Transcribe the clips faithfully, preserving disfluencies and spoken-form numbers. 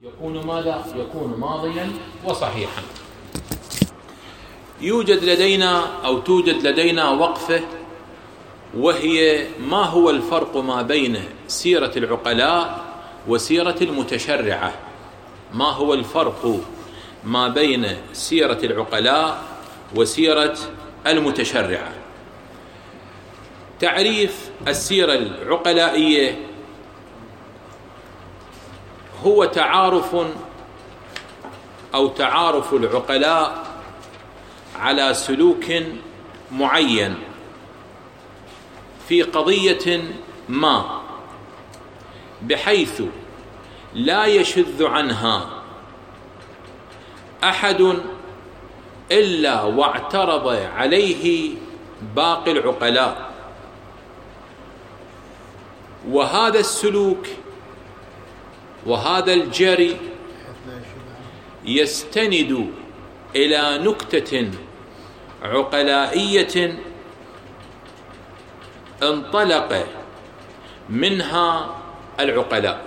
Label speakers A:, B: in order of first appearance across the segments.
A: يكون ماذا؟ يكون ماضيا وصحيحا. يوجد لدينا أو توجد لدينا وقفة، وهي ما هو الفرق ما بين سيرة العقلاء وسيرة المتشرعة؟ ما هو الفرق ما بين سيرة العقلاء وسيرة المتشرعة؟ تعريف السيرة العقلائية هو تعارف أو تعارف العقلاء على سلوك معين في قضية ما، بحيث لا يشذ عنها أحد إلا واعترض عليه باقي العقلاء. وهذا السلوك وهذا الجري يستند إلى نكتة عقلائية انطلق منها العقلاء.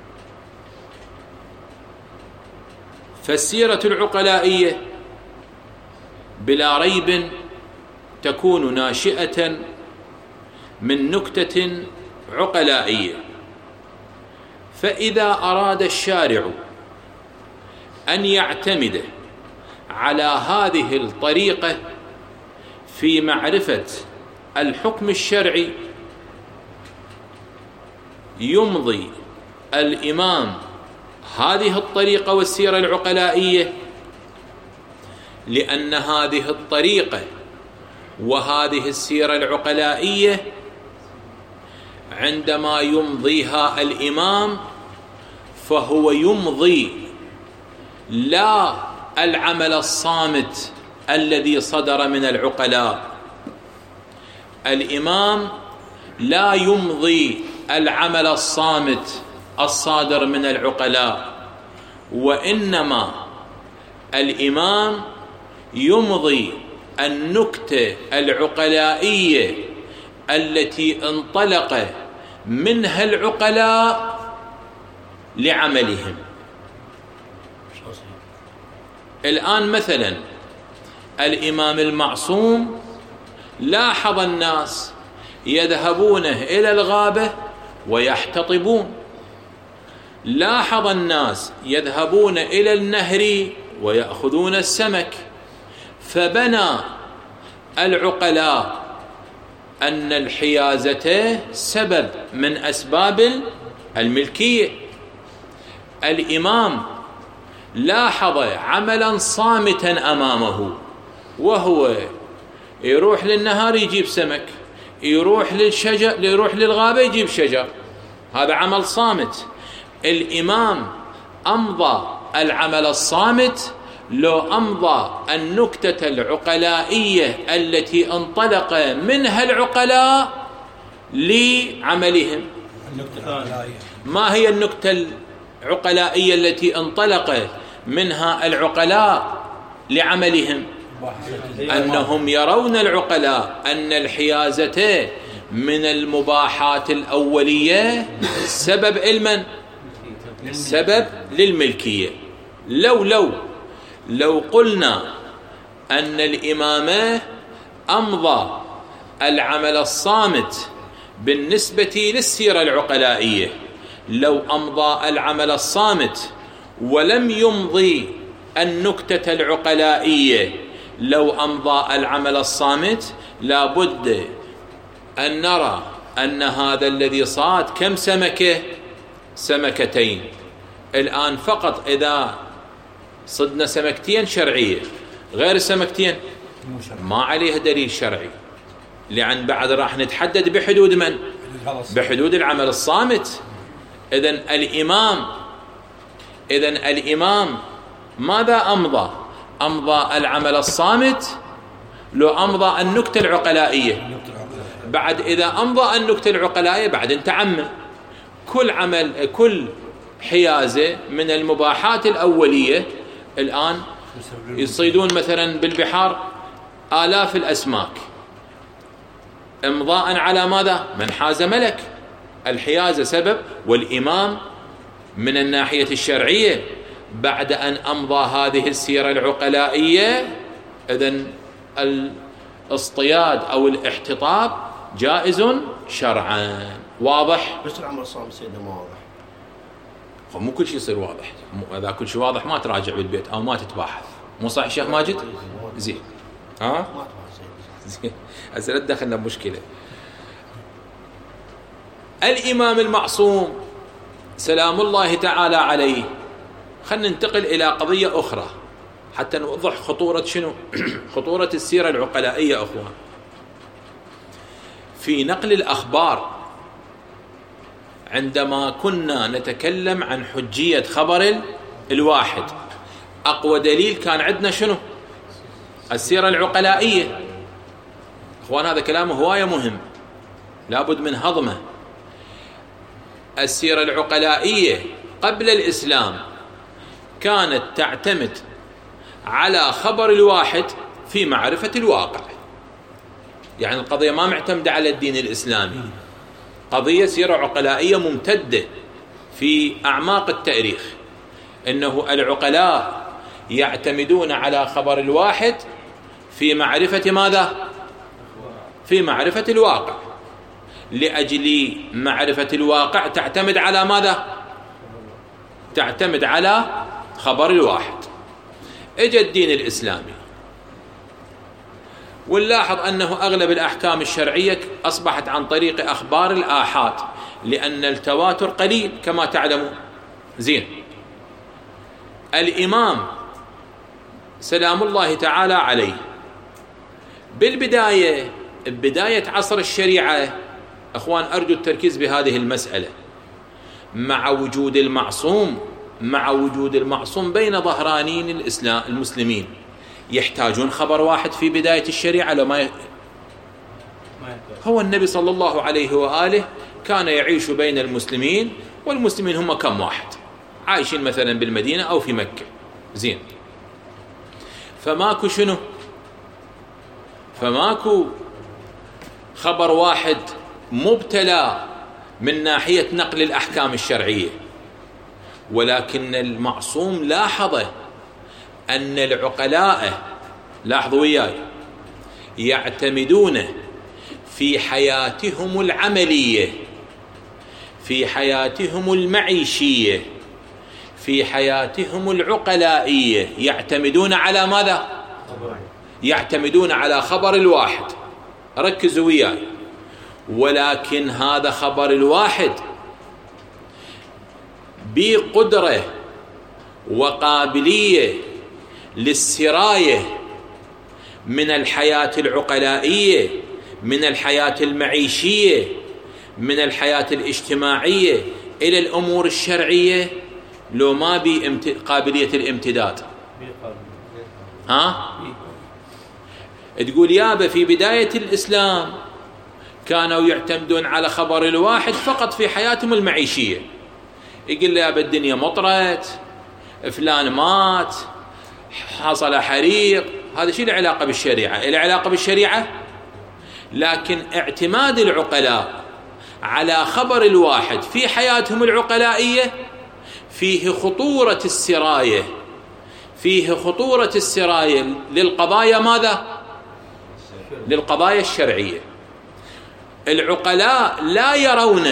A: فالسيرة العقلائية بلا ريب تكون ناشئة من نكتة عقلائية. فإذا أراد الشارع أن يعتمد على هذه الطريقة في معرفة الحكم الشرعي، يمضي الإمام هذه الطريقة والسيرة العقلائية، لأن هذه الطريقة وهذه السيرة العقلائية عندما يمضيها الإمام فهو يمضي لا العمل الصامت الذي صدر من العقلاء. الإمام لا يمضي العمل الصامت الصادر من العقلاء، وإنما الإمام يمضي النكتة العقلائية التي انطلق منها العقلاء لعملهم. الآن مثلا الإمام المعصوم لاحظ الناس يذهبون إلى الغابة ويحتطبون، لاحظ الناس يذهبون إلى النهر ويأخذون السمك، فبنى العقلاء أن الحيازة سبب من أسباب الملكية. الإمام لاحظ عملا صامتا أمامه، وهو يروح للنهار يجيب سمك، يروح للشجر يروح للغابة يجيب شجر، هذا عمل صامت. الإمام أمضى العمل الصامت لو أمضى النكتة العقلائية التي انطلق منها العقلاء لعملهم. ما هي النكتة العقلائية التي انطلق منها العقلاء لعملهم؟ أنهم يرون العقلاء أن الحيازة من المباحات الأولية سبب المن سبب للملكية. لو لو لو قلنا أن الإمام أمضى العمل الصامت بالنسبة للسيرة العقلائية، لو أمضى العمل الصامت ولم يمضي النكتة العقلائية، لو أمضى العمل الصامت لابد أن نرى أن هذا الذي صاد كم سمكة؟ سمكتين. الآن فقط إذا صدنا سمكتين شرعية، غير السمكتين ما عليه دليل شرعي، لأن بعد راح نتحدد بحدود من؟ بحدود العمل الصامت. إذن الإمام إذن الإمام ماذا أمضى؟ أمضى العمل الصامت لو أمضى النكتة العقلائية. بعد إذا أمضى النكتة العقلائية بعد انتعمم كل عمل كل حيازة من المباحات الأولية. الآن يصيدون مثلا بالبحار آلاف الأسماك، امضاء على ماذا؟ من حاز ملك. الحيازة سبب، والإمام من الناحية الشرعية بعد أن أمضى هذه السيرة العقلائية، إذن الاصطياد أو الاحتطاب جائز شرعا. واضح؟
B: بس العمل الصامت سيدنا ما واضح،
A: مو كل شيء يصير واضح. إذا كل شيء واضح ما تراجع بالبيت أو ما تتباحث. مو صح شيخ ماجد؟ زين. ها؟ زين. هسه لا تدخلنا بمشكلة. الإمام المعصوم سلام الله تعالى عليه، خلينا ننتقل إلى قضية أخرى حتى نوضح خطورة شنو؟ خطورة السيرة العقلائية أخوان. في نقل الأخبار عندما كنا نتكلم عن حجية خبر الواحد، أقوى دليل كان عندنا شنو؟ السيرة العقلائية. أخوان هذا كلام هواية مهم لابد من هضمه. السيرة العقلائية قبل الإسلام كانت تعتمد على خبر الواحد في معرفة الواقع، يعني القضية ما معتمدة على الدين الإسلامي، قضية سيرة عقلائية ممتدة في أعماق التاريخ، إنه العقلاء يعتمدون على خبر الواحد في معرفة ماذا؟ في معرفة الواقع. لأجل معرفة الواقع تعتمد على ماذا؟ تعتمد على خبر الواحد. اجى الدين الإسلامي ونلاحظ أنه أغلب الأحكام الشرعية أصبحت عن طريق أخبار الآحاد، لأن التواتر قليل كما تعلمون. زين. الإمام سلام الله تعالى عليه بالبداية بداية عصر الشريعة، أخوان أرجو التركيز بهذه المسألة، مع وجود المعصوم مع وجود المعصوم بين ظهرانين الإسلام المسلمين، يحتاجون خبر واحد في بداية الشريعة لما ي... هو النبي صلى الله عليه وآله كان يعيش بين المسلمين، والمسلمين هم كم واحد عايشين مثلا بالمدينة أو في مكة. زين. فماكو شنو؟ فماكو خبر واحد مبتلى من ناحية نقل الأحكام الشرعية، ولكن المعصوم لاحظ أن العقلاء، لاحظوا وياي، يعتمدون في حياتهم العملية، في حياتهم المعيشية، في حياتهم العقلائية، يعتمدون على ماذا؟ يعتمدون على خبر الواحد. ركزوا وياي. ولكن هذا خبر الواحد بقدرة وقابلية للسراية من الحياة العقلائية، من الحياة المعيشية، من الحياة الاجتماعية إلى الأمور الشرعية، لو ما بقابلية الامتداد. ها؟ تقول يابا في بداية الإسلام كانوا يعتمدون على خبر الواحد فقط في حياتهم المعيشية، يقول لي يابا الدنيا مطرت، فلان مات، حصل حريق، هذا شيء له علاقة بالشريعة؟ له علاقة بالشريعة؟ لكن اعتماد العقلاء على خبر الواحد في حياتهم العقلائية فيه خطورة السراية، فيه خطورة السراية للقضايا ماذا؟ للقضايا الشرعية. العقلاء لا يرون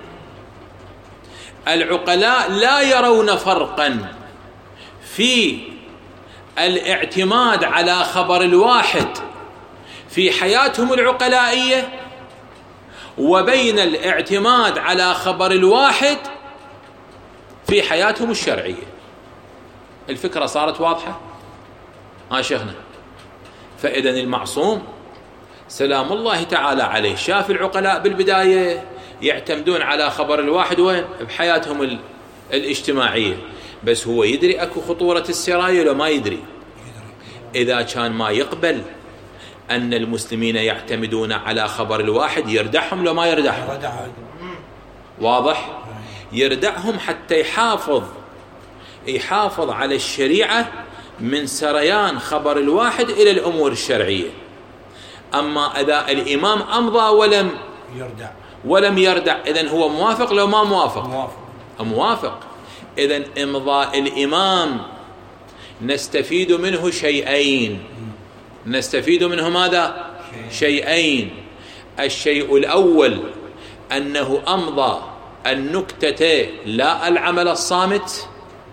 A: العقلاء لا يرون فرقا في الاعتماد على خبر الواحد في حياتهم العقلائية وبين الاعتماد على خبر الواحد في حياتهم الشرعية. الفكرة صارت واضحة؟ ها شيخنا. فإذن المعصوم سلام الله تعالى عليه شاف العقلاء بالبداية يعتمدون على خبر الواحد وين؟ بحياتهم الاجتماعية، بس هو يدري أكو خطورة السراية لو ما يدري؟ إذا كان ما يقبل أن المسلمين يعتمدون على خبر الواحد يردعهم لو ما يردعهم؟ واضح؟ يردعهم حتى يحافظ يحافظ على الشريعة من سريان خبر الواحد إلى الأمور الشرعية. أما إذا الإمام أمضى ولم يردع ولم يردع إذن هو موافق لو ما موافق؟ موافق. موافق. إذن إمضاء الإمام نستفيد منه شيئين، نستفيد منه ماذا؟ شيئين. الشيء الأول أنه أمضى النكتة لا العمل الصامت،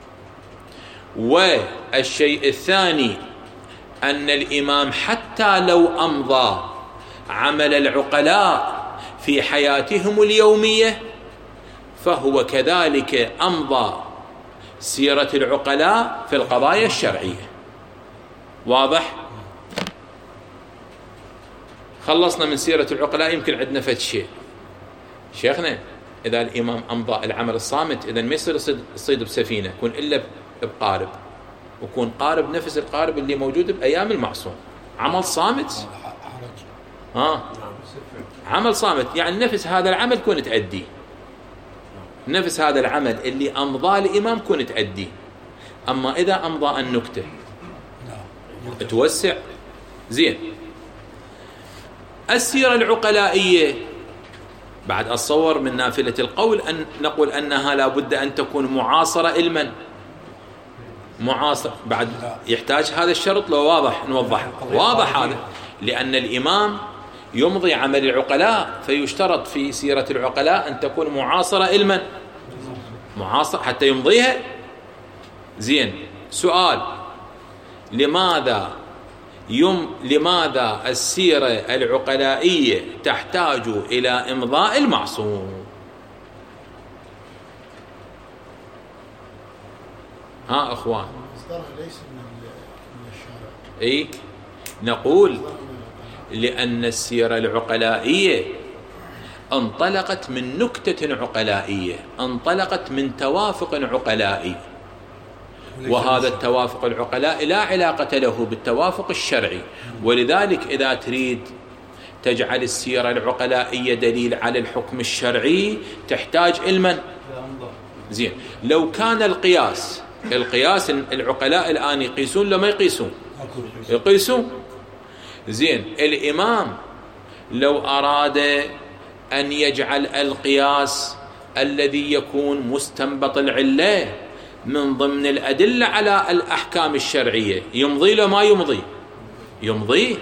A: والشيء الثاني أن الإمام حتى لو أمضى عمل العقلاء في حياتهم اليومية فهو كذلك أمضى سيرة العقلاء في القضايا الشرعية. واضح؟ خلصنا من سيرة العقلاء. يمكن عندنا فد شيء شيخنا، إذا الإمام أمضى العمل الصامت إذا ما يصير يصيد بسفينة، يكون إلا بقارب، ويكون قارب نفس القارب اللي موجود بأيام المعصوم، عمل صامت. ها عمل صامت يعني نفس هذا العمل كون تأدي، نفس هذا العمل اللي أمضى الإمام كون تأدي. أما إذا أمضى النكتة توسع. زين، السيرة العقلائية بعد أتصور من نافلة القول أن نقول أنها لا بد أن تكون معاصرة علما، معاصر بعد يحتاج هذا الشرط. لو واضح نوضح واضح هذا، لأن الإمام يمضي عمل العقلاء فيشترط في سيرة العقلاء أن تكون معاصرة علما، معاصر حتى يمضيها. زين، سؤال، لماذا يم لماذا السيرة العقلائية تحتاج إلى إمضاء المعصوم؟ ها أخوان،
B: ليس من الشارع.
A: أي نقول لأن السيرة العقلائية انطلقت من نكتة عقلائية، انطلقت من توافق عقلائي، وهذا التوافق العقلائي لا علاقة له بالتوافق الشرعي. ولذلك إذا تريد تجعل السيرة العقلائية دليل على الحكم الشرعي تحتاج علما. زين، لو كان القياس القياس العقلاء الآن يقيسون لما يقيسون يقيسون زين، الإمام لو أراد أن يجعل القياس الذي يكون مستنبط العلة من ضمن الأدلة على الأحكام الشرعية يمضي له ما يمضي؟ يمضي.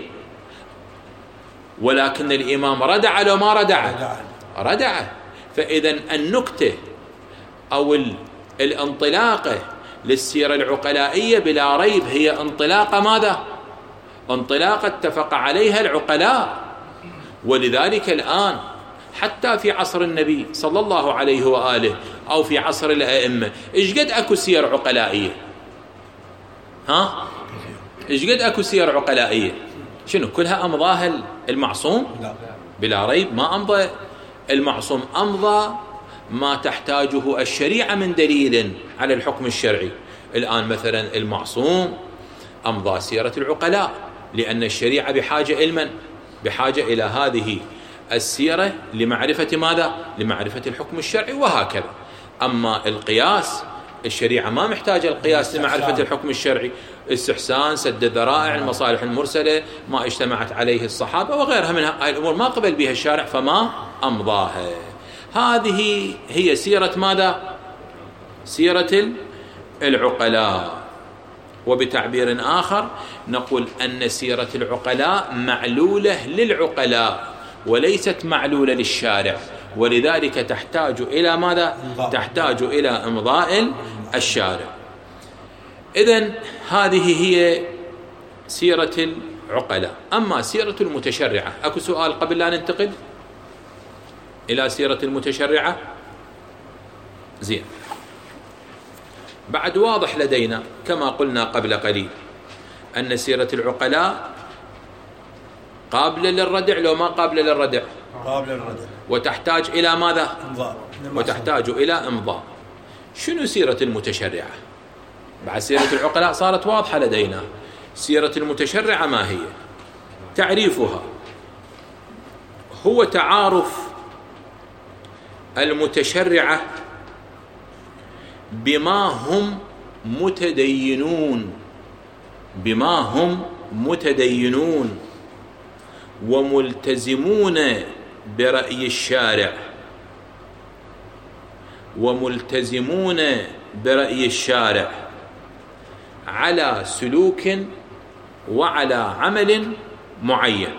A: ولكن الإمام ردع له ما ردع؟ ردع. فإذا النكتة أو الانطلاقة للسيرة العقلائية بلا ريب هي انطلاقة ماذا؟ انطلاقة اتفق عليها العقلاء. ولذلك الآن حتى في عصر النبي صلى الله عليه وآله أو في عصر الأئمة إيش قد أكو سير عقلائية؟ ها؟ إيش قد أكو سير عقلائية؟ شنو كلها أمضاها المعصوم؟ بلا ريب ما أمضى المعصوم، أمضى ما تحتاجه الشريعة من دليل على الحكم الشرعي. الآن مثلا المعصوم أمضى سيرة العقلاء لأن الشريعة بحاجة علما، بحاجة إلى هذه السيرة لمعرفة ماذا؟ لمعرفة الحكم الشرعي، وهكذا. أما القياس الشريعة ما محتاجة القياس لمعرفة الحكم الشرعي، استحسان، سد الذرائع، المصالح المرسلة، ما اجتمعت عليه الصحابة وغيرها من هذه الأمور ما قبل بها الشارع فما أمضاها. هذه هي سيرة ماذا؟ سيرة العقلاء. وبتعبير آخر نقول أن سيرة العقلاء معلولة للعقلاء وليست معلولة للشارع، ولذلك تحتاج إلى ماذا؟ تحتاج إلى إمضاء الشارع. إذن هذه هي سيرة العقلاء. أما سيرة المتشرعة، أكو سؤال قبل لا ننتقل إلى سيرة المتشرعة؟ زين، بعد واضح لدينا كما قلنا قبل قليل أن سيرة العقلاء قابلة للردع لو ما قابلة للردع؟
B: قابلة للردع.
A: وتحتاج إلى ماذا؟
B: إمضاء.
A: وتحتاج إلى إمضاء. شنو سيرة المتشرعة؟ بعد سيرة العقلاء صارت واضحة لدينا. سيرة المتشرعة ما هي؟ تعريفها هو تعارف المتشرعة بما هم متدينون بما هم متدينون وملتزمون برأي الشارع وملتزمون برأي الشارع على سلوك وعلى عمل معين،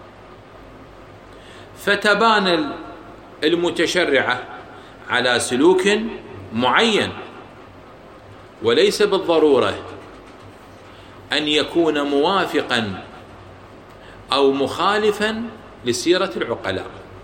A: فتبان المتشرعة على سلوك معين، وليس بالضرورة أن يكون موافقا أو مخالفا لسيرة العقلاء.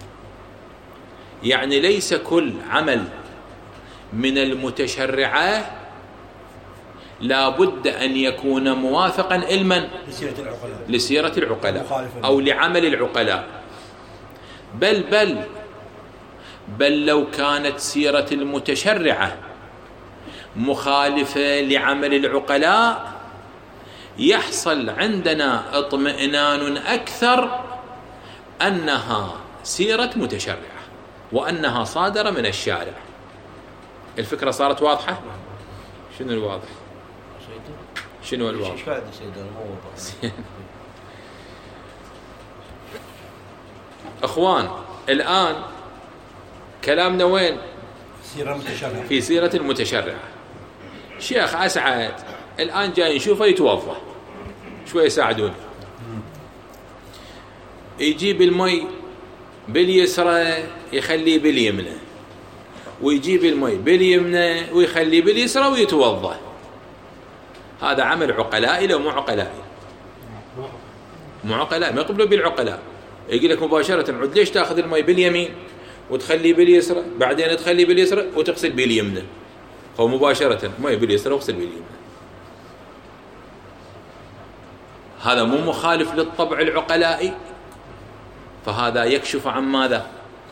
A: يعني ليس كل عمل من المتشرعة لا بد أن يكون موافقا علما لسيرة العقلاء أو لعمل العقلاء، بل بل بل لو كانت سيرة المتشرعة مخالفة لعمل العقلاء يحصل عندنا اطمئنان أكثر أنها سيرة متشرعة وأنها صادرة من الشارع. الفكرة صارت واضحة؟ شنو الواضح؟ شنو الواضح؟ أخوان، الآن كلامنا وين؟
B: سيرة متشرعة.
A: في سيرة المتشرعة. شيخ أسعد الآن جاي نشوفه يتوضأ، شوي يساعدوني، يجيب المي باليسرى يخليه باليمنى، ويجيب المي باليمنى ويخليه باليسرى ويتوضأ. هذا عمل عقلائي لو مو عقلائي؟ مو عقلائي، ما يقبلوا بالعقلاء. يقول لك مباشرة عد ليش تاخذ المي باليمين وتخليه باليسرى، بعدين تخليه باليسرى وتغسل باليمنى؟ هو مباشرة مي باليسرى واغسل باليمنى. هذا مو مخالف للطبع العقلائي؟ فهذا يكشف عن ماذا؟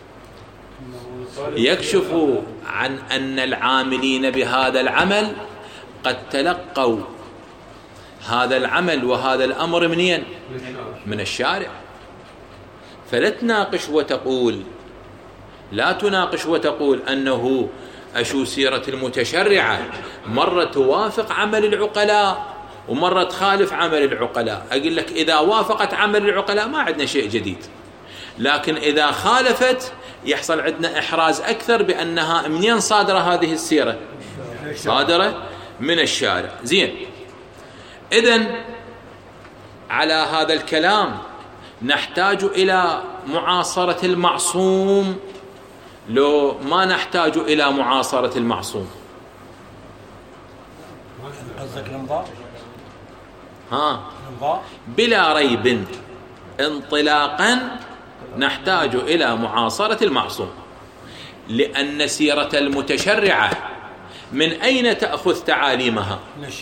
A: يكشف عن أن العاملين بهذا العمل قد تلقوا هذا العمل وهذا الأمر منين؟ من الشارع. فلا تناقش وتقول لا تناقش وتقول أنه أشو سيرة المتشرعة مرة توافق عمل العقلاء ومرة تخالف عمل العقلاء. أقول لك إذا وافقت عمل العقلاء ما عندنا شيء جديد، لكن إذا خالفت يحصل عندنا إحراز أكثر بأنها منين صادرة هذه السيرة؟ صادرة من الشارع. زين، إذن على هذا الكلام نحتاج إلى معاصرة المعصوم لو ما نحتاج إلى معاصرة المعصوم؟
B: قصدك الانضاء؟
A: ها، بلا ريب انطلاقا نحتاج إلى معاصرة المعصوم، لأن سيرة المتشرعة من أين تأخذ تعاليمها؟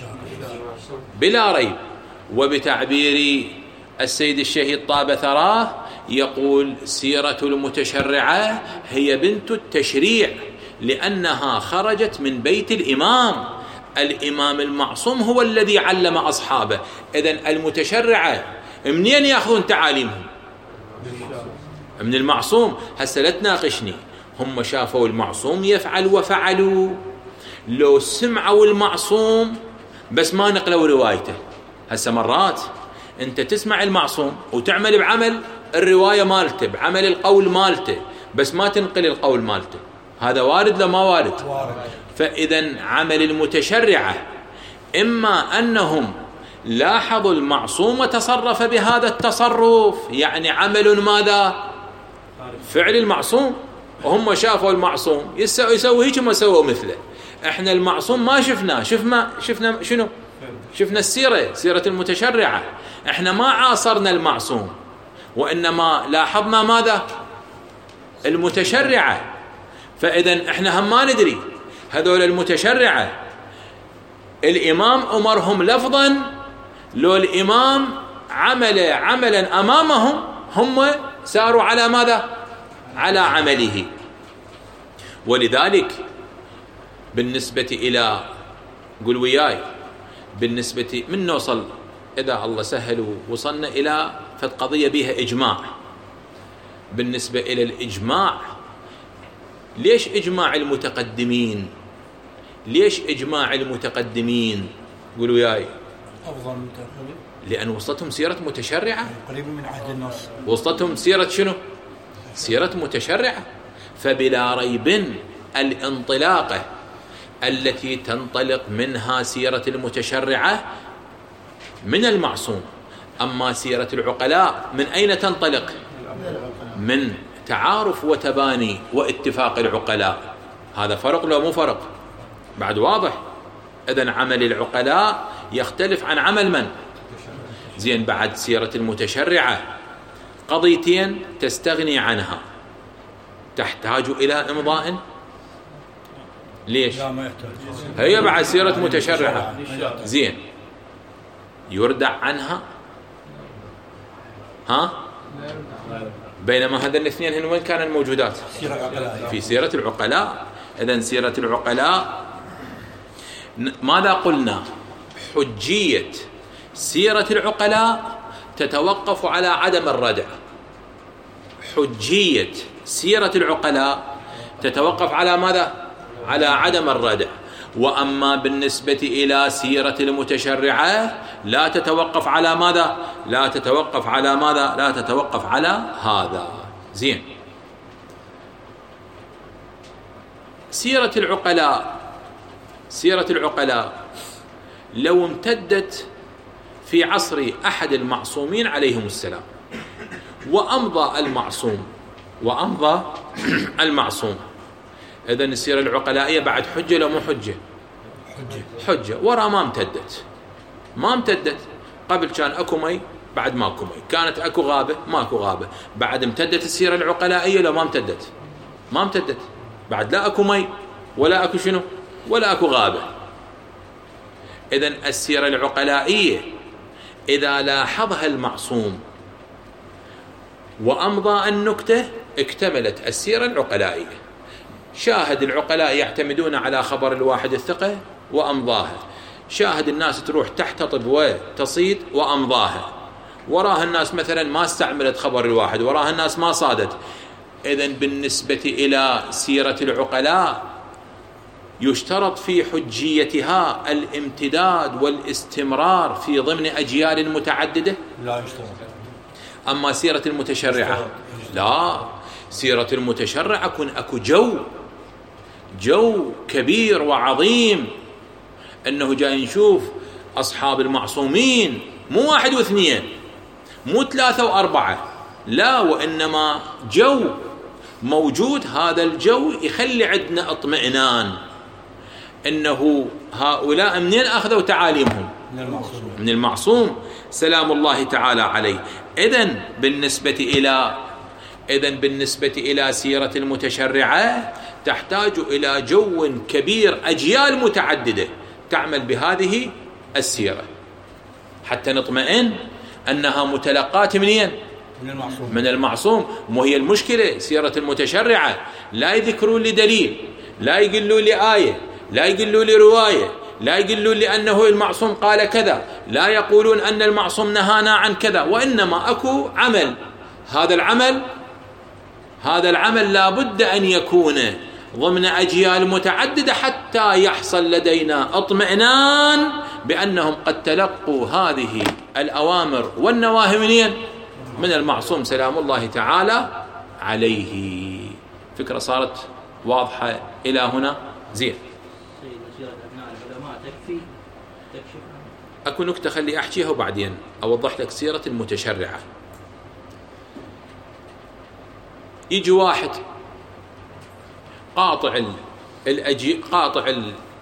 A: بلا ريب. وبتعبير السيد الشهيد طاب ثراه يقول سيرة المتشرعة هي بنت التشريع، لأنها خرجت من بيت الإمام. الإمام المعصوم هو الذي علم أصحابه. إذن المتشرعة منين يأخذون تعاليمهم؟ من المعصوم. هسه لا تناقشني، هم شافوا المعصوم يفعل وفعلوا، لو سمعوا المعصوم بس ما نقلوا روايته. هسه مرات انت تسمع المعصوم وتعمل بعمل الرواية مالته، بعمل القول مالته، بس ما تنقل القول مالته. هذا وارد لما وارد؟ فإذا عمل المتشرعة إما أنهم لاحظوا المعصوم وتصرف بهذا التصرف، يعني عمل ماذا؟ فعل المعصوم، وهم شافوا المعصوم يسوي هيك وما سووا مثله. احنا المعصوم ما شفناه، شفنا شفنا شنو؟ شفنا السيرة، سيرة المتشرعة. احنا ما عاصرنا المعصوم، وإنما لاحظنا ماذا؟ المتشرعة. فإذا احنا هم ما ندري هذول المتشرعة الإمام أمرهم لفظا، لو الإمام عمل عملا أمامهم هم ساروا على ماذا؟ على عمله. ولذلك بالنسبة إلى، قل وياي، بالنسبة من نوصل إذا الله سهل وصلنا إلى فالقضية بها إجماع. بالنسبة إلى الإجماع، ليش إجماع المتقدمين؟ ليش إجماع المتقدمين؟ قولوا وياي.
B: أفضل من المتأخرين،
A: لأن وصلتهم سيرة متشرعة،
B: قريب من عهد النص،
A: وصلتهم سيرة شنو؟ سيرة متشرعة. فبلا ريب الانطلاقة التي تنطلق منها سيرة المتشرعة من المعصوم. أما سيرة العقلاء من أين تنطلق؟ من تعارف وتباني واتفاق العقلاء. هذا فرق لو مو فرق؟ بعد واضح. إذن عمل العقلاء يختلف عن عمل من؟ زين. بعد سيرة المتشرعة قضيتين تستغني عنها، تحتاج إلى إمضاء. ليش؟ هي بعد سيرة متشرعة زين يردع عنها، ها؟ بينما هذا الاثنين هن وين كانوا الموجودات؟ في سيرة العقلاء. إذن سيرة العقلاء ماذا قلنا؟ حجية سيرة العقلاء تتوقف على عدم الردع. حجية سيرة العقلاء تتوقف على ماذا؟ على عدم الردع. وأما بالنسبة إلى سيرة المتشرعة لا تتوقف على ماذا؟ لا تتوقف على ماذا؟ لا تتوقف على هذا. زين. سيرة العقلاء سيرة العقلاء لو امتدت في عصر أحد المعصومين عليهم السلام وأمضى المعصوم وأمضى المعصوم، إذن السيرة العقلائية بعد حجة لو مو حجة؟ حجة. حجة. ورا ما امتدت ما امتدت. قبل كان أكو مي، بعد ماكو مي. كانت أكو غابة، ماكو غابة. بعد امتدت السيرة العقلائية لو ما امتدت؟ ما امتدت. بعد لا أكو مي ولا أكو شنو ولا أكو غابة. إذن السيرة العقلائية إذا لاحظها المعصوم وأمضى النكتة اكتملت السيرة العقلائية. شاهد العقلاء يعتمدون على خبر الواحد الثقة وأمضاها، شاهد الناس تروح تحتطب وتصيد وأمضاها، وراها الناس مثلا ما استعملت خبر الواحد، وراها الناس ما صادت. إذن بالنسبة إلى سيرة العقلاء يشترط في حجيتها الامتداد والاستمرار في ضمن أجيال متعددة؟
B: لا يشترط.
A: أما سيرة المتشرعة لا. سيرة المتشرعة كن أكو جو جو كبير وعظيم، أنه جاي نشوف أصحاب المعصومين مو واحد واثنين، مو ثلاثة وأربعة، لا، وإنما جو موجود. هذا الجو يخلي عندنا اطمئنان أنه هؤلاء منين أخذوا تعاليمهم؟
B: من المعصوم.
A: من المعصوم سلام الله تعالى عليه. إذن بالنسبة إلى إذن بالنسبة إلى سيرة المتشرعة تحتاج إلى جو كبير، أجيال متعددة تعمل بهذه السيرة حتى نطمئن أنها متلقاة منين؟
B: من المعصوم.
A: من المعصوم. مو هي المشكلة سيرة المتشرعة لا يذكرون لي دليل، لا يقولوا لي آية، لا يقولوا لي رواية، لا يقولون لي أنه المعصوم قال كذا، لا يقولون أن المعصوم نهانا عن كذا، وإنما أكو عمل. هذا العمل هذا العمل لا بد أن يكون ضمن أجيال متعددة حتى يحصل لدينا اطمئنان بأنهم قد تلقوا هذه الأوامر والنواهي منين؟ من المعصوم سلام الله تعالى عليه. فكرة صارت واضحة إلى هنا؟ زين. أكو نكتة خلي أحكيها وبعدين أوضح لك سيرة المتشرعة. يجي واحد قاطع الأجي قاطع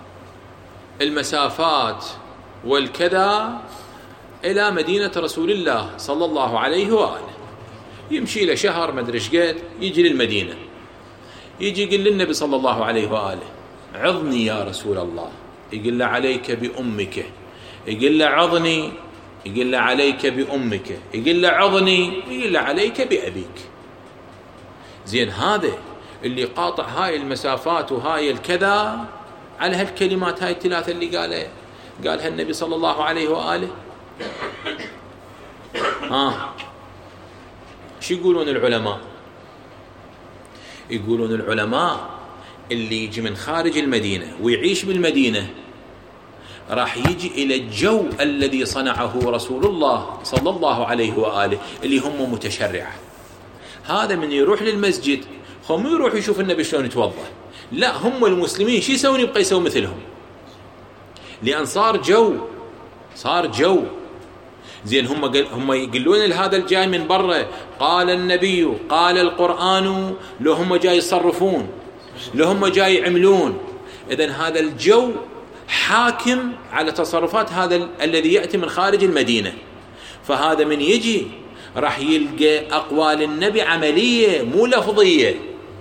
A: المسافات والكذا إلى مدينة رسول الله صلى الله عليه وآله، يمشي له شهر ما أدري إيش قد، يجي للمدينة، يجي يقول للنبي صلى الله عليه وآله عظني يا رسول الله، يقول له عليك بأمك، يقول له عظني، يقول له عليك بأمك، يقول له عظني، يقول له عليك بأبيك. زين، هذا اللي قاطع هاي المسافات وهاي الكذا على هالكلمات هاي الثلاثة اللي قالها قالها النبي صلى الله عليه وآله. ها شو يقولون العلماء؟ يقولون العلماء اللي يجي من خارج المدينة ويعيش بالمدينة راح يجي إلى الجو الذي صنعه رسول الله صلى الله عليه وآله اللي هم متشرعة. هذا من يروح للمسجد خو مو يروح يشوف النبي شلون يتوضأ، لا، هم المسلمين شو يسوون؟ يبقى يسوون مثلهم، لأن صار جو صار جو زين. هم هم يقولون لهذا الجاي من برا قال النبي قال القرآن، لو هم جاي يصرفون، لو هم جاي يعملون. إذن هذا الجو حاكم على تصرفات هذا الذي يأتي من خارج المدينة. فهذا من يجي راح يلقى أقوال النبي عملية مو لفظية،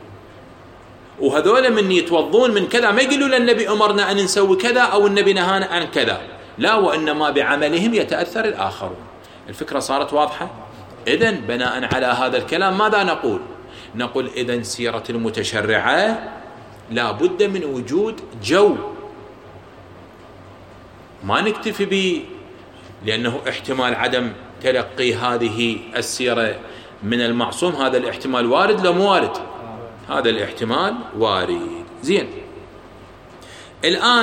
A: وهذول من يتوضون من كذا ما يقولوا للنبي أمرنا أن نسوي كذا أو النبي نهانا عن كذا، لا، وإنما بعملهم يتأثر الآخرون. الفكرة صارت واضحة؟ إذن بناء على هذا الكلام ماذا نقول؟ نقول إذن سيرة المتشرعة لا بد من وجود جو، ما نكتفي به، لأنه احتمال عدم تلقي هذه السيرة من المعصوم، هذا الاحتمال وارد لو مو وارد؟ هذا الاحتمال وارد. زين، الآن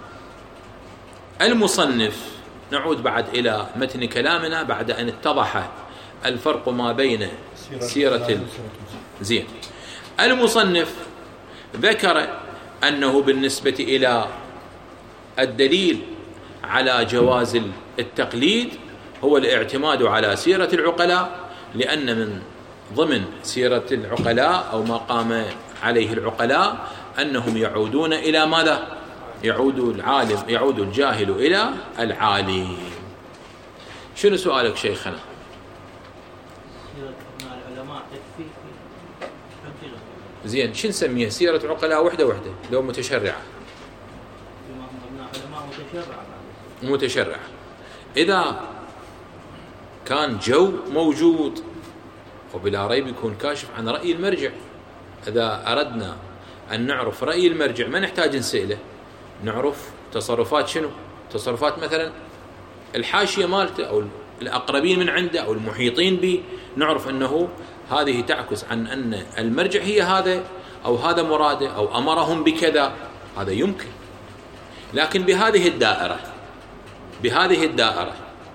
A: المصنف، نعود بعد إلى متن كلامنا بعد أن اتضح الفرق ما بين سيرة ال... زين، المصنف ذكر أنه بالنسبة إلى الدليل على جواز التقليد هو الاعتماد على سيرة العقلاء، لأن من ضمن سيرة العقلاء أو ما قام عليه العقلاء أنهم يعودون إلى ماذا؟ يعود العالم يعود الجاهل إلى العالم. شنو سؤالك شيخنا؟ زين، شو نسميها؟ سيرة عقلاء وحدة وحدة لو متشرعة؟ متشرعة. إذا كان جو موجود وبلا ريب يكون كاشف عن رأي المرجع. إذا أردنا أن نعرف رأي المرجع ما نحتاج نسأله، نعرف تصرفات شنو؟ تصرفات مثلا الحاشية مالته أو الأقربين من عنده أو المحيطين به، نعرف أنه هذه تعكس عن أن المرجع هي هذا أو هذا مراده أو أمرهم بكذا، هذا يمكن. لكن بهذه الدائرة بهذه الدائرة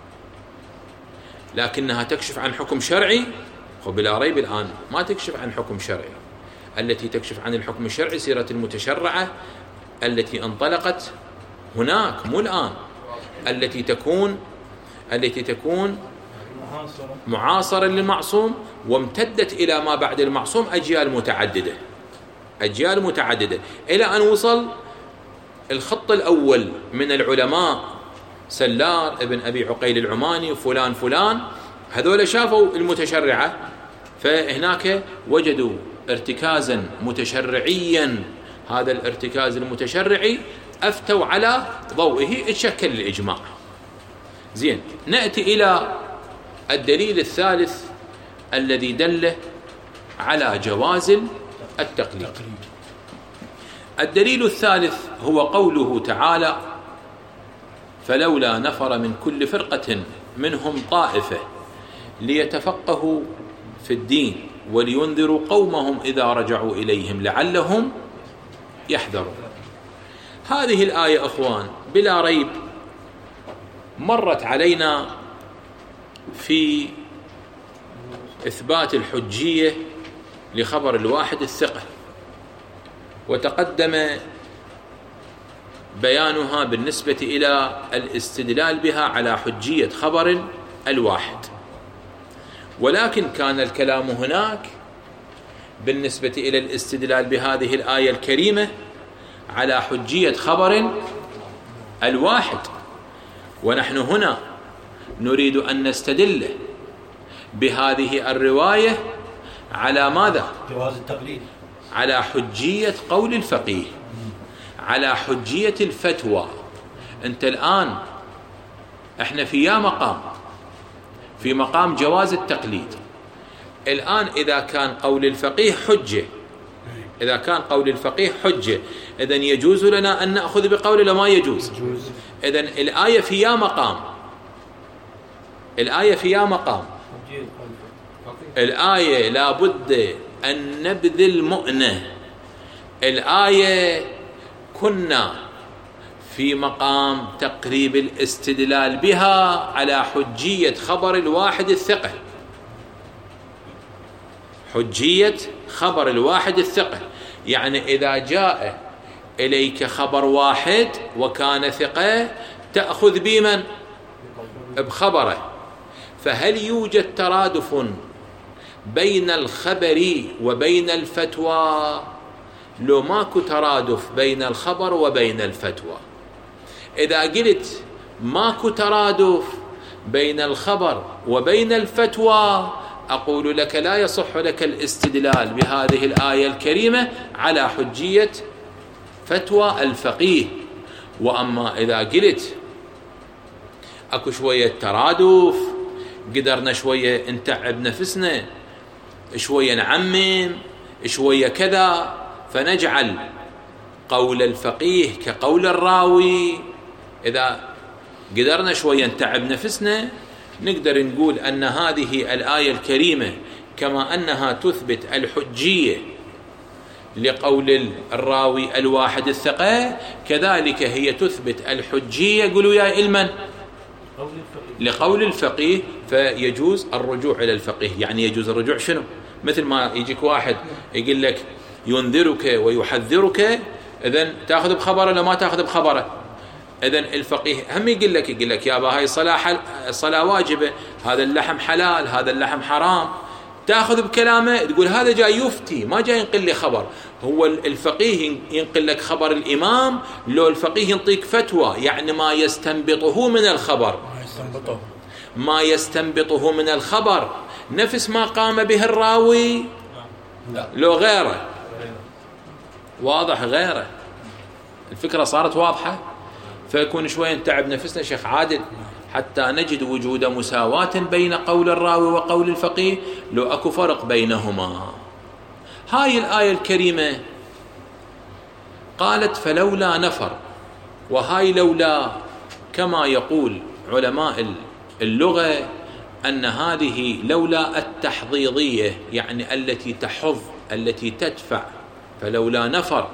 A: لكنها تكشف عن حكم شرعي، وبلا ريب الآن ما تكشف عن حكم شرعي. التي تكشف عن الحكم الشرعي سيرة المتشرعة التي انطلقت هناك، مو الآن، التي تكون التي تكون معاصرة للمعصوم وامتدت إلى ما بعد المعصوم أجيال متعددة أجيال متعددة إلى أن وصل الخط الأول من العلماء سلار ابن أبي عقيل العماني فلان فلان، هذول شافوا المتشرعة فهناك وجدوا ارتكازا متشرعيا، هذا الارتكاز المتشرعي أفتوا على ضوئه اتشكل الإجماع. زين، نأتي إلى الدليل الثالث الذي دل على جواز التقليد. الدليل الثالث هو قوله تعالى: فلولا نفر من كل فرقة منهم طائفة ليتفقهوا في الدين ولينذروا قومهم إذا رجعوا إليهم لعلهم يحذرون. هذه الآية أخوان بلا ريب مرت علينا في إثبات الحجية لخبر الواحد الثقة، وتقدم بيانها بالنسبة إلى الاستدلال بها على حجية خبر الواحد. ولكن كان الكلام هناك بالنسبة إلى الاستدلال بهذه الآية الكريمة على حجية خبر الواحد، ونحن هنا نريد أن نستدل بهذه الرواية على ماذا؟
B: جواز التقليد،
A: على حجية قول الفقيه، على حجية الفتوى. أنت الآن احنا في يا مقام في مقام جواز التقليد. الآن إذا كان قول الفقيه حجة إذا كان قول الفقيه حجة إذن يجوز لنا أن نأخذ بقول لما يجوز. إذن الآية في يا مقام الآية في يا مقام الآية لابد أن نبذل مؤنة. الآية كنا في مقام تقريب الاستدلال بها على حجية خبر الواحد الثقة حجية خبر الواحد الثقة يعني إذا جاء إليك خبر واحد وكان ثقة تأخذ بمن؟ بخبره. فهل يوجد ترادف بين الخبر وبين الفتوى؟ لو ماكو ترادف بين الخبر وبين الفتوى، إذا قلت ماكو ترادف بين الخبر وبين الفتوى، أقول لك لا يصح لك الاستدلال بهذه الآية الكريمة على حجية فتوى الفقيه. وأما إذا قلت أكو شوية ترادف، قدرنا شوية نتعب نفسنا، شوية نعمم، شوية كذا، فنجعل قول الفقيه كقول الراوي. إذا قدرنا شوية نتعب نفسنا نقدر نقول أن هذه الآية الكريمة كما أنها تثبت الحجية لقول الراوي الواحد الثقة، كذلك هي تثبت الحجية قولوا يا علما لقول الفقيه، فيجوز الرجوع إلى الفقيه. يعني يجوز الرجوع شنو؟ مثل ما يجيك واحد يقول لك ينذرك ويحذرك، إذن تأخذ بخبره ولا ما تأخذ بخبره؟ إذن الفقيه هم يقول لك يقول لك يا با هاي الصلاة الصلاة واجبة، هذا اللحم حلال، هذا اللحم حرام، تأخذ بكلامه تقول هذا جاي يفتي ما جاي ينقل لي خبر. هو الفقيه ينقل لك خبر الإمام، لو الفقيه ينطيك فتوى يعني ما يستنبطه من الخبر، ما يستنبطه من الخبر نفس ما قام به الراوي، لو غيره واضح غيره. الفكرة صارت واضحة، فيكون شوية نتعب نفسنا شيخ عادل حتى نجد وجود مساواة بين قول الراوي وقول الفقيه، لو أكو فرق بينهما. هاي الآية الكريمة قالت فلولا نفر، وهاي لولا كما يقول علماء اللغة أن هذه لولا التحضيضية، يعني التي تحض التي تدفع، فلولا نفر،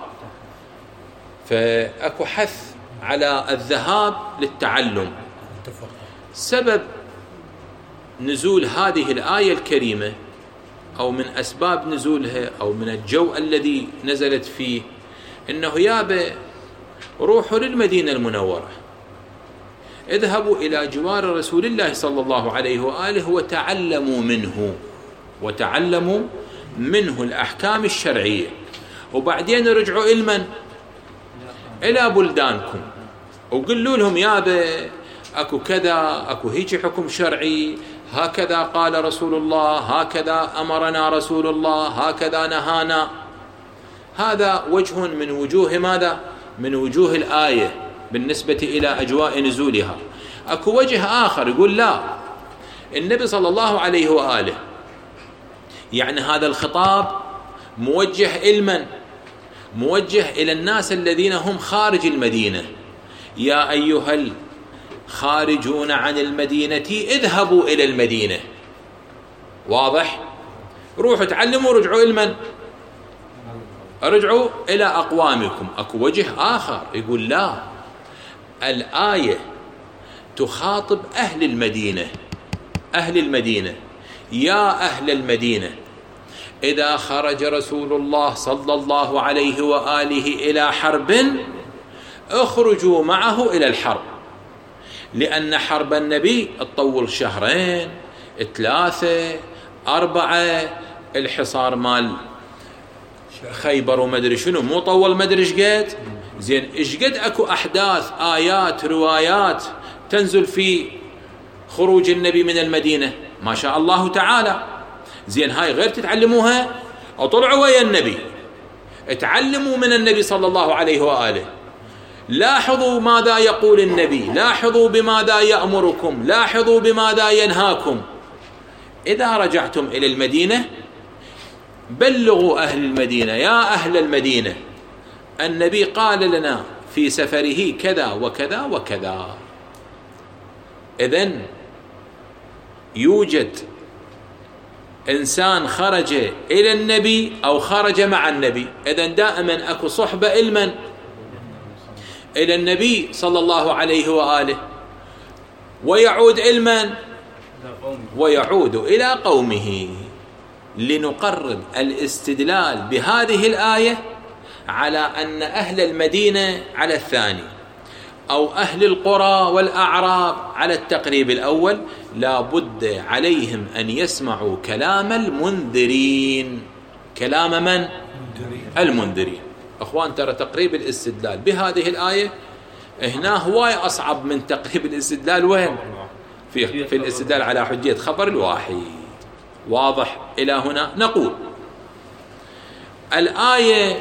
A: فأكو حث على الذهاب للتعلم. سبب نزول هذه الآية الكريمة أو من أسباب نزولها أو من الجو الذي نزلت فيه إنه يابا روحوا للمدينة المنورة، اذهبوا إلى جوار رسول الله صلى الله عليه وآله وتعلموا منه وتعلموا منه الأحكام الشرعية، وبعدين رجعوا إلمن إلى بلدانكم وقلوا لهم يابا أكو كذا، أكو هيك حكم شرعي، هكذا قال رسول الله، هكذا أمرنا رسول الله، هكذا نهانا. هذا وجه من وجوه ماذا؟ من وجوه الآية بالنسبة إلى أجواء نزولها. أكو وجه آخر يقول لا، النبي صلى الله عليه وآله يعني هذا الخطاب موجه إلمن؟ موجه إلى الناس الذين هم خارج المدينة، يا أيها الخارجون عن المدينة اذهبوا إلى المدينة. واضح؟ روحوا تعلموا رجعوا إلمن؟ رجعوا إلى أقوامكم. أكو وجه آخر يقول لا، الآية تخاطب أهل المدينة، أهل المدينة يا أهل المدينة إذا خرج رسول الله صلى الله عليه وآله إلى حرب اخرجوا معه إلى الحرب، لأن حرب النبي تطول شهرين ثلاثة أربعة، الحصار مال خيبر ومدري شنو مو طول مدري شقد. زين ايش قد اكو احداث آيات روايات تنزل في خروج النبي من المدينة ما شاء الله تعالى. زين هاي غير تتعلموها اطلعوا ويا النبي، اتعلموا من النبي صلى الله عليه وآله، لاحظوا ماذا يقول النبي، لاحظوا بماذا يأمركم، لاحظوا بماذا ينهاكم. إذا رجعتم إلى المدينة بلغوا أهل المدينة يا أهل المدينة النبي قال لنا في سفره كذا وكذا وكذا. إذن يوجد إنسان خرج إلى النبي أو خرج مع النبي، إذن دائما أكو صحبة إلمن؟ إلى النبي صلى الله عليه وآله، ويعود إلمن؟ ويعود إلى قومه. لنقرب الاستدلال بهذه الآية على أن أهل المدينة على الثاني، أو أهل القرى والأعراب على التقريب الأول، لا بد عليهم أن يسمعوا كلام المنذرين. كلام من؟ المنذرين. أخوان ترى تقريب الاستدلال بهذه الآية هنا هواي أصعب من تقريب الاستدلال وين؟ في, في الاستدلال على حجية خبر الواحد. واضح إلى هنا؟ نقول الآية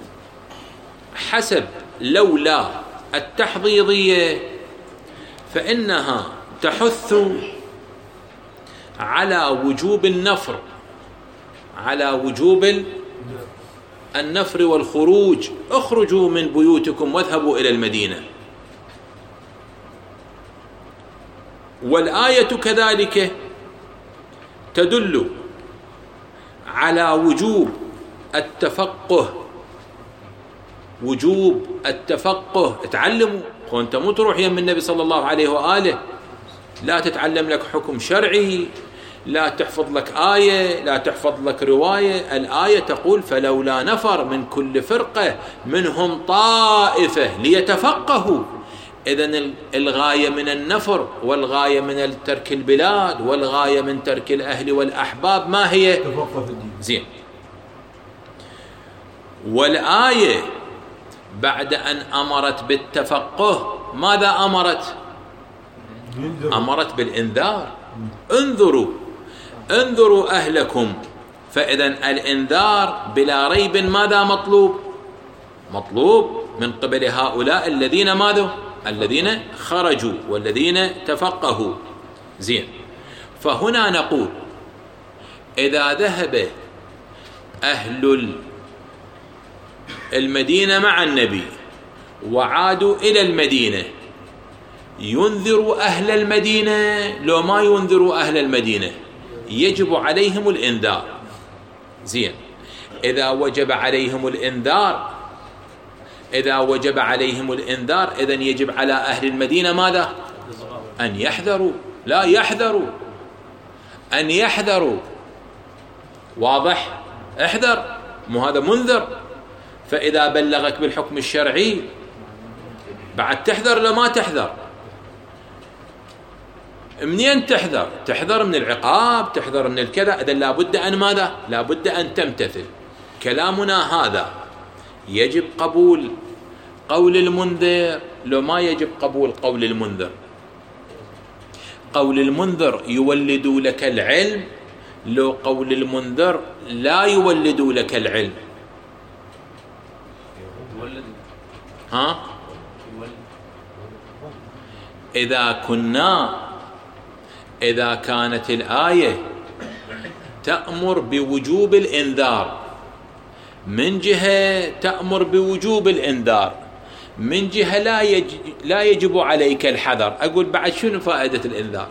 A: حسب لولا التحضيضية فإنها تحث على وجوب النفر، على وجوب النفر والخروج. اخرجوا من بيوتكم واذهبوا إلى المدينة. والآية كذلك تدل على وجوب التفقه، وجوب التفقه. تعلموا، وانت مو تروح يم النبي صلى الله عليه وآله لا تتعلم لك حكم شرعي، لا تحفظ لك آية، لا تحفظ لك رواية. الآية تقول فلولا نفر من كل فرقة منهم طائفة ليتفقهوا. إذن الغاية من النفر والغاية من ترك البلاد والغاية من ترك الأهل والأحباب ما هي؟
B: تفقه في الدين.
A: زين. والآية بعد أن أمرت بالتفقه ماذا أمرت؟ أمرت بالإنذار. انذروا انذروا أهلكم. فإذن الإنذار بلا ريب ماذا مطلوب؟ مطلوب من قبل هؤلاء الذين ماذا؟ الذين خرجوا والذين تفقهوا. زين. فهنا نقول إذا ذهب أهل المدينة مع النبي وعادوا إلى المدينة ينذروا أهل المدينة لو ما ينذروا أهل المدينة يجب عليهم الإنذار. زين. إذا وجب عليهم الإنذار إذا وجب عليهم الإنذار إذن يجب على أهل المدينة ماذا؟ أن يحذروا. لا يحذروا، أن يحذروا. واضح؟ احذر، مو هذا منذر. فإذا بلغك بالحكم الشرعي بعد تحذر لما تحذر. منين تحذر؟ تحذر من العقاب، تحذر من الكذا. إذن لابد أن ماذا؟ لابد أن تمتثل. كلامنا هذا يجب قبول قول المنذر لو ما يجب قبول قول المنذر؟ قول المنذر يولد لك العلم لو قول المنذر لا يولد لك العلم. ها؟ إذا كنا إذا كانت الآية تأمر بوجوب الإنذار، من جهة تأمر بوجوب الإنذار، من جهة لا يجب, لا يجب عليك الحذر. أقول بعد شنو فائدة الإنذار؟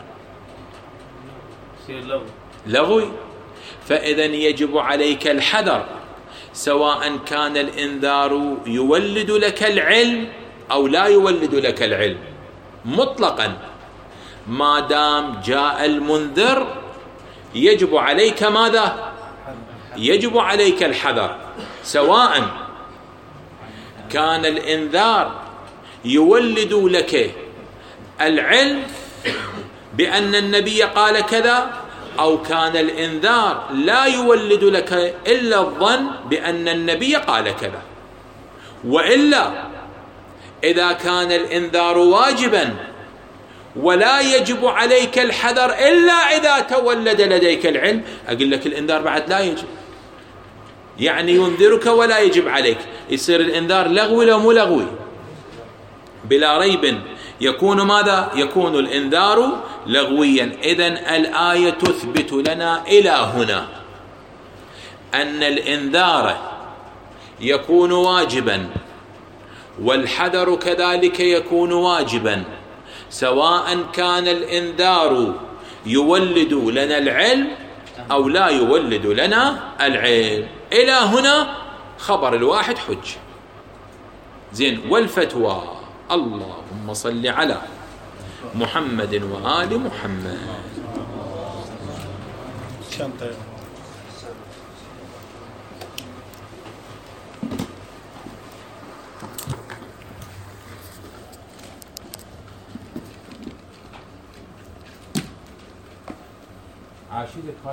A: لغوي. فإذن يجب عليك الحذر سواء كان الإنذار يولد لك العلم أو لا يولد لك العلم مطلقا. ما دام جاء المنذر يجب عليك ماذا؟ يجب عليك الحذر، سواء كان الإنذار يولد لك العلم بأن النبي قال كذا، أو كان الإنذار لا يولد لك إلا الظن بأن النبي قال كذا. وإلا إذا كان الإنذار واجبا ولا يجب عليك الحذر إلا إذا تولد لديك العلم، أقول لك الإنذار بعد لا يجب، يعني ينذرك ولا يجب عليك. يصير الإنذار لغوي لو مو لغوي؟ بلا ريب يكون ماذا؟ يكون الإنذار لغويا. إذن الآية تثبت لنا إلى هنا أن الإنذار يكون واجبا والحذر كذلك يكون واجبا، سواء كان الإنذار يولد لنا العلم أو لا يولد لنا العلم. إلى هنا خبر الواحد حج. زين. والفتوى اللهم صل على محمد وآل محمد. عاشدك